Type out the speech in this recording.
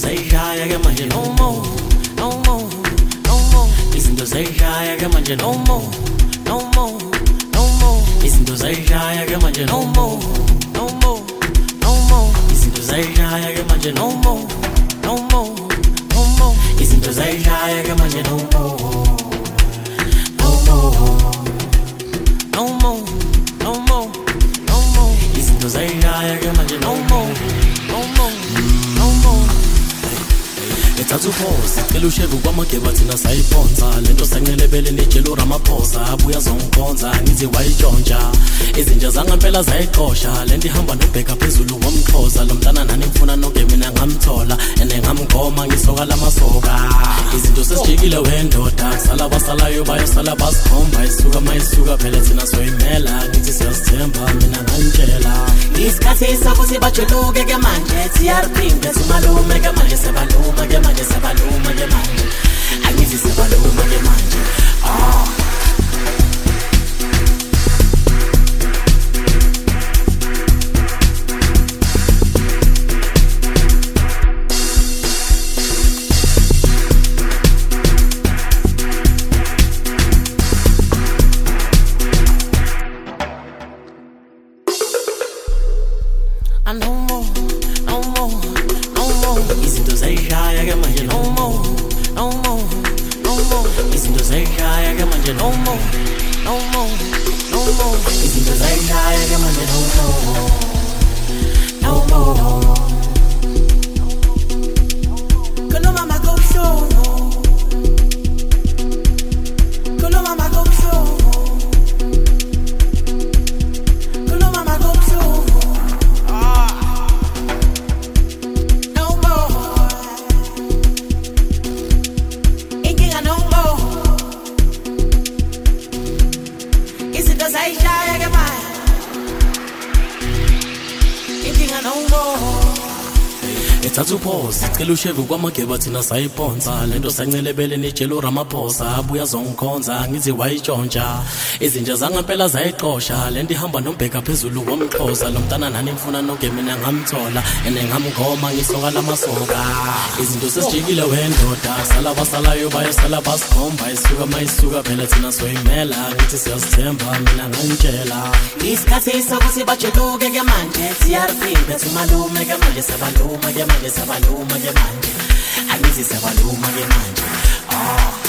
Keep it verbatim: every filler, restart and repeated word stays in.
zayishaya ke manje no more, no more, no more. Izinto zayishaya ke manje no more, no more, no more. Izinto zayishaya ke manje no more, no more, no more. Izinto zayishaya ke manje no more, no more, no more. Izinto zayishaya ke manje no more, no more, no more, no more, no more. Izinto zayishaya ke manje no more, no more, no more. Ethatha uphosa cela usheve kwamageba thina sayiphonsa lento sancelebele nejelo Ramaphosa abuya zongikhonza ngithi wayitshontsha izinja zangempela zayiqosha lento ihamba nobheka phezulu ngomxhosa lo mntana nani ngifuna nonke mina ngamthola ene ngamgoma ngisoka lamasoka izinto sesijikile wendoda sala basalayo bayosala basikhomba isuka mayisuka phela thina soyimela ngithi siyasithemba mina ngantshela isikhathi sokuthi bajuluke ke manje T R P bethu malume ke manje sebaluma ke manje sebaluma ke manje angithi sebaluma ke manje ah I no more, no more, no more. Izinto zayishaya ke manje no more, no more, no more. Izinto zayishaya ke manje no more, no more, no more. Izinto zayishaya ke manje no more, no more. Kulo mama go show, kulo mama go show, kulo mama go show. Zayishaya ke manje inkinga no more. Ethatha uphosa cela usheve kwamageba thina sayiphonsa lento sancelebele nejelo Ramaphosa abuya zongikhonza ngithi wayitshontsha izinja zangempela zayiqosha lento ihamba nobheka phezulu ngomxhosa lo mntana nani ngifuna nonke mina ngamthola ene ngamgoma ngisoka lamasoka izinto sesijikile wendoda sala basalayo bayosala basikhomba isuka mayisuka phela thina soyimela ngithi siyasithemba mina ngantshela isikhathi sokuthi bajuluke ke manje T R P bethu malume ke manje sebaluma ke manje sebaluma ke manje angithi sebaluma ke manje ah